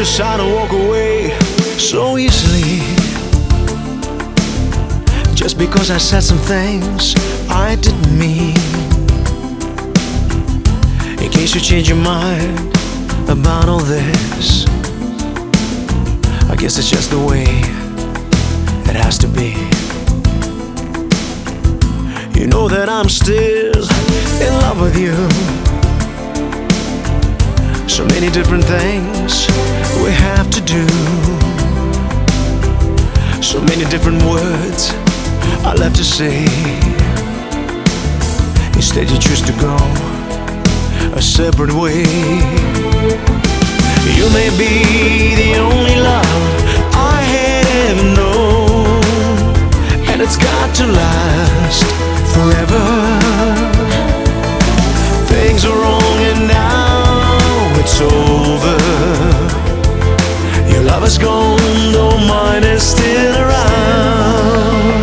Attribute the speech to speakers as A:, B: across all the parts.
A: decide to walk away so easily, just because I said some things I didn't mean. In case you change your mind about all this, I guess it's just the way it has to be. You know that I'm still in love with you. So many different things we have to do, so many different words I left to say. Instead you choose to go a separate way. You may be the only love I had ever known, and it's got to last forever. Things are wrong and now it's over. Your love is gone, though mine is still around.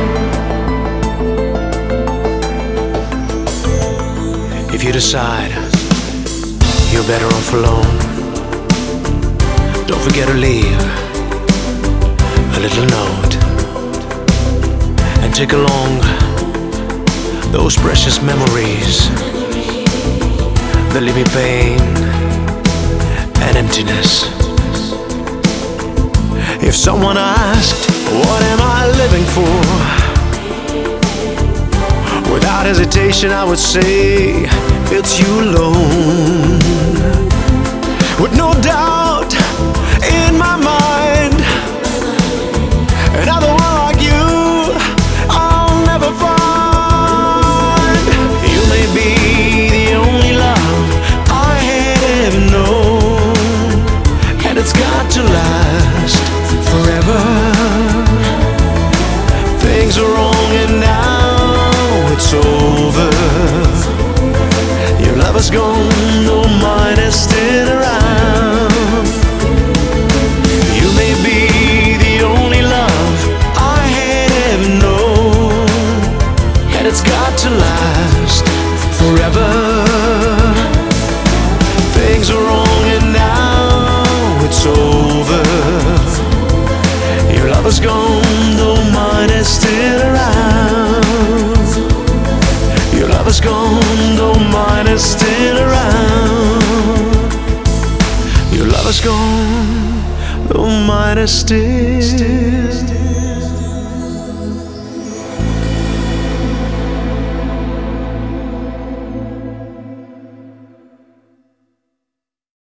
A: If you decide you're better off alone, don't forget to leave a little note and take along those precious memories that leave me pain and emptiness. If someone asked, what am I living for? Without hesitation I would say, it's you alone. With no doubt in my mind, another one like you I'll never find. You may be the only love I had ever known, and it's got to last forever. Things are wrong and now it's over. Your love is gone, though mine is still around. You may be the only love I had ever known, and it's got to last forever. Things are wrong and now it's over. Your love is gone, though mine is still around. Your love is gone, though mine is still around. Your love is gone, though mine is still